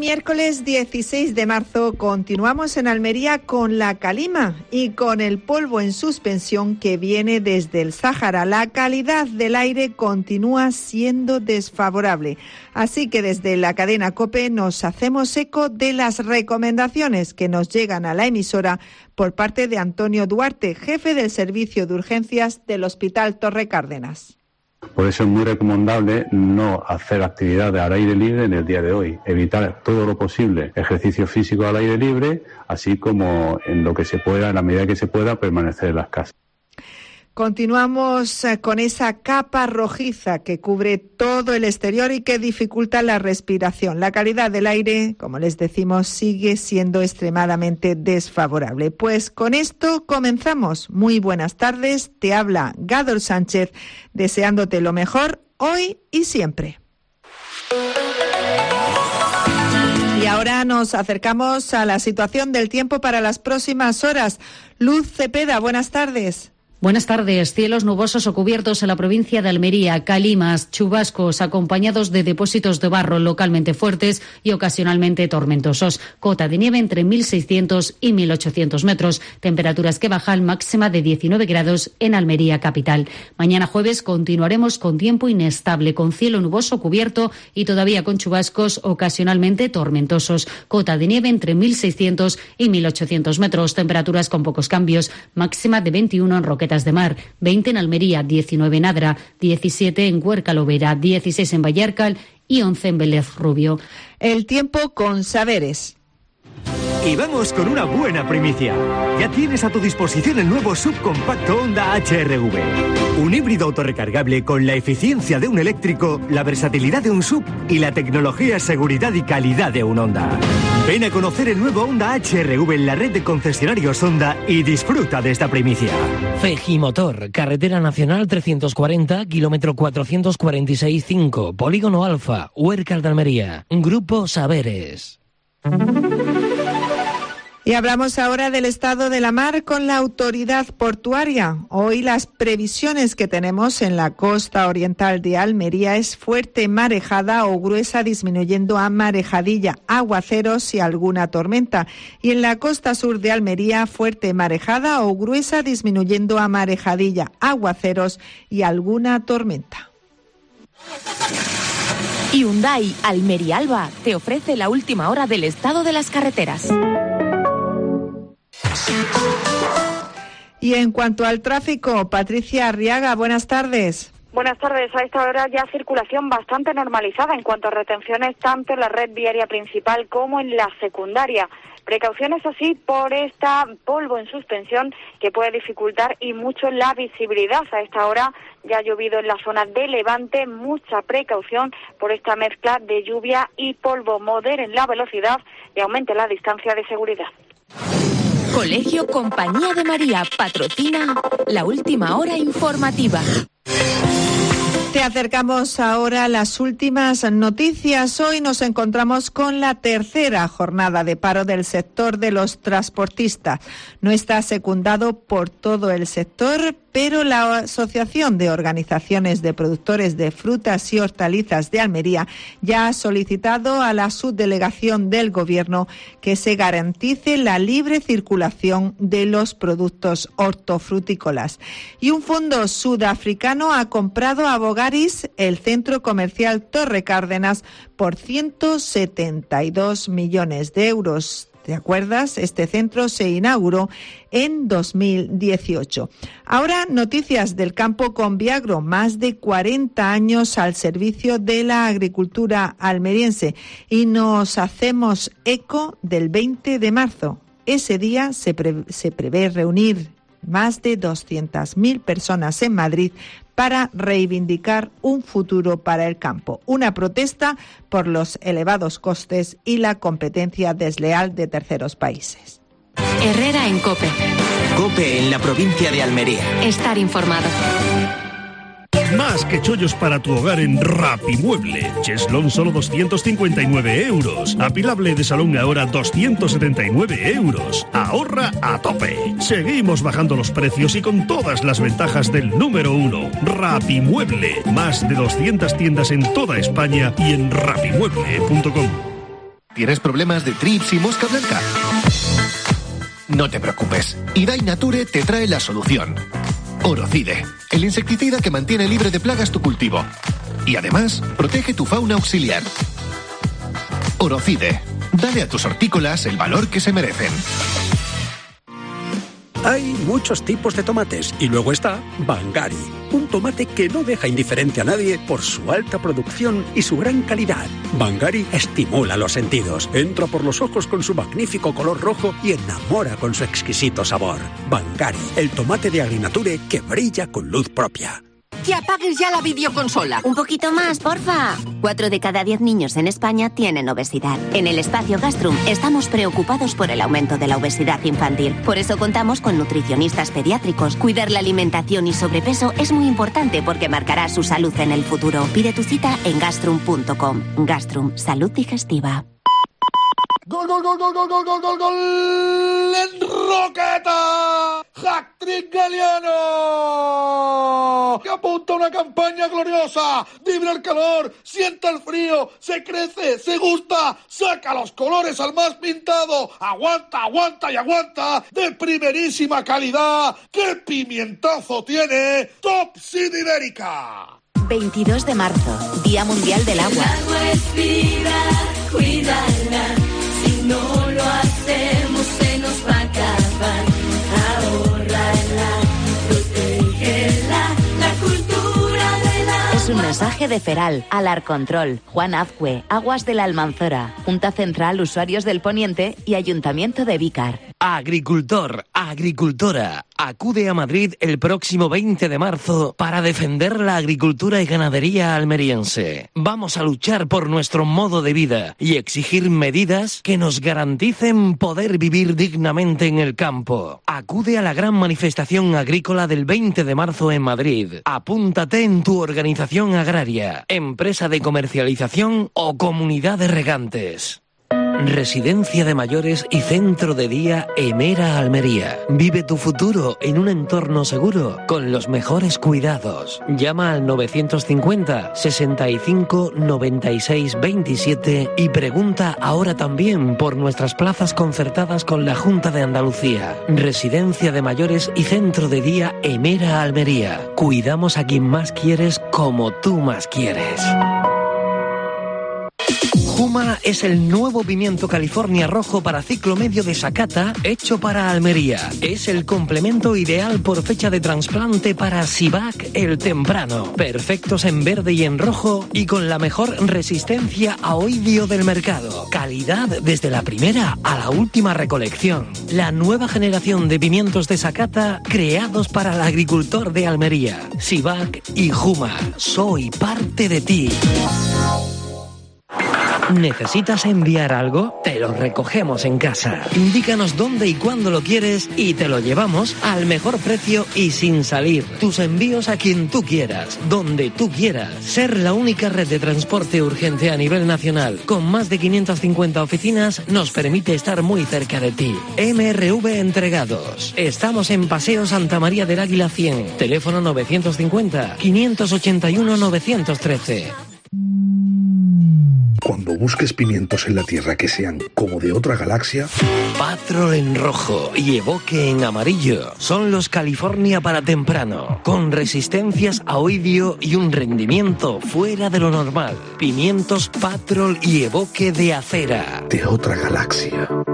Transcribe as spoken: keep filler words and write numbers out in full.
miércoles dieciséis de marzo continuamos en Almería con la calima y con el polvo en suspensión que viene desde el Sáhara. La calidad del aire continúa siendo desfavorable, así que desde la cadena COPE nos hacemos eco de las recomendaciones que nos llegan a la emisora por parte de Antonio Duarte, jefe del servicio de urgencias del Hospital Torre Cárdenas. Por eso es muy recomendable no hacer actividades al aire libre en el día de hoy, evitar todo lo posible ejercicio físico al aire libre, así como en lo que se pueda, en la medida que se pueda, permanecer en las casas. Continuamos con esa capa rojiza que cubre todo el exterior y que dificulta la respiración. La calidad del aire, como les decimos, sigue siendo extremadamente desfavorable. Pues con esto comenzamos. Muy buenas tardes. Te habla Gador Sánchez, deseándote lo mejor hoy y siempre. Y ahora nos acercamos a la situación del tiempo para las próximas horas. Luz Cepeda, buenas tardes. Buenas tardes. Cielos nubosos o cubiertos en la provincia de Almería, calimas, chubascos acompañados de depósitos de barro localmente fuertes y ocasionalmente tormentosos. Cota de nieve entre mil seiscientos y mil ochocientos metros. Temperaturas que bajan, máxima de diecinueve grados en Almería capital. Mañana jueves continuaremos con tiempo inestable, con cielo nuboso cubierto y todavía con chubascos ocasionalmente tormentosos. Cota de nieve entre mil seiscientos y mil ochocientos metros. Temperaturas con pocos cambios, máxima de veintiuno en Roquetas de Mar, veinte en Almería, diecinueve en Adra, diecisiete en Huerca Lovera, dieciséis en Vallarcal y once en Vélez Rubio. El tiempo con Saberes. Y vamos con una buena primicia. Ya tienes a tu disposición el nuevo subcompacto Honda H R V. Un híbrido autorrecargable con la eficiencia de un eléctrico, la versatilidad de un sub y la tecnología, seguridad y calidad de un Honda. Ven a conocer el nuevo Honda H R V en la red de concesionarios Honda y disfruta de esta primicia. Fejimotor, Carretera Nacional trescientos cuarenta, kilómetro cuatrocientos cuarenta y seis punto cinco, Polígono Alfa, Huércal de Almería. Grupo Saberes. Y hablamos ahora del estado de la mar con la autoridad portuaria. Hoy las previsiones que tenemos en la costa oriental de Almería es fuerte marejada o gruesa disminuyendo a marejadilla, aguaceros y alguna tormenta. Y en la costa sur de Almería fuerte marejada o gruesa disminuyendo a marejadilla, aguaceros y alguna tormenta. Hyundai Almería Alba te ofrece la última hora del estado de las carreteras. Y en cuanto al tráfico, Patricia Arriaga, buenas tardes. Buenas tardes. A esta hora ya circulación bastante normalizada en cuanto a retenciones tanto en la red viaria principal como en la secundaria. Precauciones así por esta polvo en suspensión que puede dificultar y mucho la visibilidad. A esta hora ya ha llovido en la zona de Levante, mucha precaución por esta mezcla de lluvia y polvo. Moderen la velocidad y aumente la distancia de seguridad. Colegio Compañía de María patrocina la última hora informativa. Te acercamos ahora a las últimas noticias. Hoy nos encontramos con la tercera jornada de paro del sector de los transportistas. No está secundado por todo el sector, pero la Asociación de Organizaciones de Productores de Frutas y Hortalizas de Almería ya ha solicitado a la subdelegación del Gobierno que se garantice la libre circulación de los productos hortofrutícolas. Y un fondo sudafricano ha comprado a Bogaris, el centro comercial Torre Cárdenas, por ciento setenta y dos millones de euros. ¿Te acuerdas? Este centro se inauguró en dos mil dieciocho. Ahora, noticias del campo con Viagro, más de cuarenta años al servicio de la agricultura almeriense. Y nos hacemos eco del veinte de marzo. Ese día se, pre- se prevé reunir más de doscientas mil personas en Madrid para reivindicar un futuro para el campo. Una protesta por los elevados costes y la competencia desleal de terceros países. Herrera en COPE. COPE en la provincia de Almería. Estar informado. Más que chollos para tu hogar en Rapimueble. Cheslón solo doscientos cincuenta y nueve euros. Apilable de salón ahora doscientos setenta y nueve euros. Ahorra a tope. Seguimos bajando los precios y con todas las ventajas del número uno. Rapimueble. Más de doscientas tiendas en toda España y en rapimueble punto com. ¿Tienes problemas de trips y mosca blanca? No te preocupes, Idai Nature te trae la solución. Orocide, el insecticida que mantiene libre de plagas tu cultivo. Y además, protege tu fauna auxiliar. Orocide, dale a tus hortícolas el valor que se merecen. Hay muchos tipos de tomates y luego está Bangari, un tomate que no deja indiferente a nadie por su alta producción y su gran calidad. Bangari estimula los sentidos, entra por los ojos con su magnífico color rojo y enamora con su exquisito sabor. Bangari, el tomate de Agrinature que brilla con luz propia. ¡Que apagues ya la videoconsola! Un poquito más, porfa. Cuatro de cada diez niños en España tienen obesidad. En el espacio Gastrum estamos preocupados por el aumento de la obesidad infantil. Por eso contamos con nutricionistas pediátricos. Cuidar la alimentación y sobrepeso es muy importante porque marcará su salud en el futuro. Pide tu cita en gastrum punto com. Gastrum, salud digestiva. ¡Gol, gol, gol, gol, gol, gol, gol, gol, gol! ¡En Roqueta! ¡Hat-trick galiano! ¡Que apunta una campaña gloriosa! ¡Vibra el calor! ¡Sienta el frío! ¡Se crece! ¡Se gusta! ¡Saca los colores al más pintado! ¡Aguanta, aguanta y aguanta! ¡De primerísima calidad! ¡Qué pimientazo tiene! ¡Top Seed Ibérica! veintidós de marzo, Día Mundial del Agua. El agua es vida, cuídala. Si no lo hacemos se nos va a acabar. Ahórrala, protégela, la cultura del agua. Es un mensaje de Feral, Alarcontrol, Juan Azcue, Aguas de la Almanzora, Junta Central Usuarios del Poniente y Ayuntamiento de Vícar. Agricultor, agricultora, acude a Madrid el próximo veinte de marzo para defender la agricultura y ganadería almeriense. Vamos a luchar por nuestro modo de vida y exigir medidas que nos garanticen poder vivir dignamente en el campo. Acude a la gran manifestación agrícola del veinte de marzo en Madrid. Apúntate en tu organización agraria, empresa de comercialización o comunidad de regantes. Residencia de mayores y centro de día Emera Almería. Vive tu futuro en un entorno seguro con los mejores cuidados. Llama al novecientos cincuenta, sesenta y cinco, noventa y seis, veintisiete y pregunta ahora también por nuestras plazas concertadas con la Junta de Andalucía. Residencia de mayores y centro de día Emera Almería. Cuidamos a quien más quieres como tú más quieres. Juma es el nuevo pimiento California rojo para ciclo medio de Sakata hecho para Almería. Es el complemento ideal por fecha de trasplante para Sivac el temprano. Perfectos en verde y en rojo y con la mejor resistencia a oidio del mercado. Calidad desde la primera a la última recolección. La nueva generación de pimientos de Sakata creados para el agricultor de Almería. Sivac y Juma. Soy parte de ti. ¿Necesitas enviar algo? Te lo recogemos en casa. Indícanos dónde y cuándo lo quieres y te lo llevamos al mejor precio y sin salir. Tus envíos a quien tú quieras, donde tú quieras. Ser la única red de transporte urgente a nivel nacional, con más de quinientas cincuenta oficinas, nos permite estar muy cerca de ti. M R V Entregados. Estamos en Paseo Santa María del Águila cien. Teléfono novecientos cincuenta, quinientos ochenta y uno, novecientos trece. Cuando busques pimientos en la tierra que sean como de otra galaxia... Patrol en rojo y Evoque en amarillo son los California para temprano, con resistencias a oidio y un rendimiento fuera de lo normal. Pimientos Patrol y Evoque de acera. De otra galaxia.